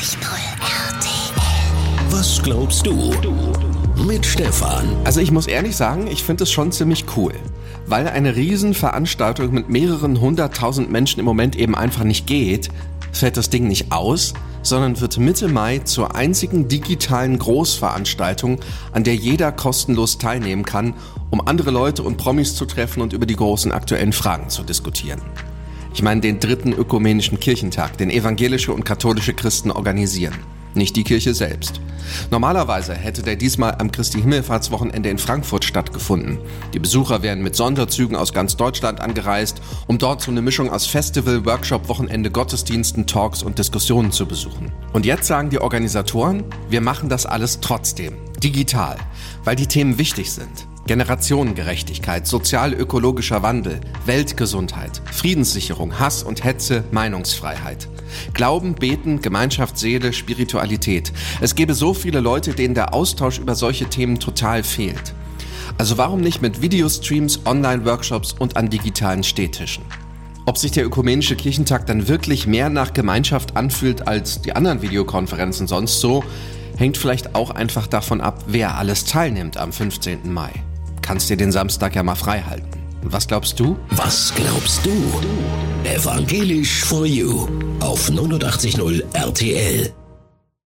RTL. Was glaubst du? Mit Stefan. Also ich muss ehrlich sagen, ich finde es schon ziemlich cool. Weil eine Riesenveranstaltung mit mehreren 100.000 Menschen im Moment eben einfach nicht geht, fällt das Ding nicht aus, sondern wird Mitte Mai zur einzigen digitalen Großveranstaltung, an der jeder kostenlos teilnehmen kann, um andere Leute und Promis zu treffen und über die großen aktuellen Fragen zu diskutieren. Ich meine den 3. Ökumenischen Kirchentag, den evangelische und katholische Christen organisieren, nicht die Kirche selbst. Normalerweise hätte der diesmal am Christi-Himmelfahrtswochenende in Frankfurt stattgefunden. Die Besucher wären mit Sonderzügen aus ganz Deutschland angereist, um dort so eine Mischung aus Festival, Workshop, Wochenende, Gottesdiensten, Talks und Diskussionen zu besuchen. Und jetzt sagen die Organisatoren, wir machen das alles trotzdem, digital, weil die Themen wichtig sind. Generationengerechtigkeit, sozial-ökologischer Wandel, Weltgesundheit, Friedenssicherung, Hass und Hetze, Meinungsfreiheit. Glauben, Beten, Gemeinschaft, Seele, Spiritualität. Es gäbe so viele Leute, denen der Austausch über solche Themen total fehlt. Also warum nicht mit Videostreams, Online-Workshops und an digitalen Stehtischen? Ob sich der Ökumenische Kirchentag dann wirklich mehr nach Gemeinschaft anfühlt als die anderen Videokonferenzen sonst so, hängt vielleicht auch einfach davon ab, wer alles teilnimmt am 15. Mai. Kannst dir den Samstag ja mal frei halten. Und was glaubst du? Was glaubst du? Evangelisch for You auf 89.0 RTL.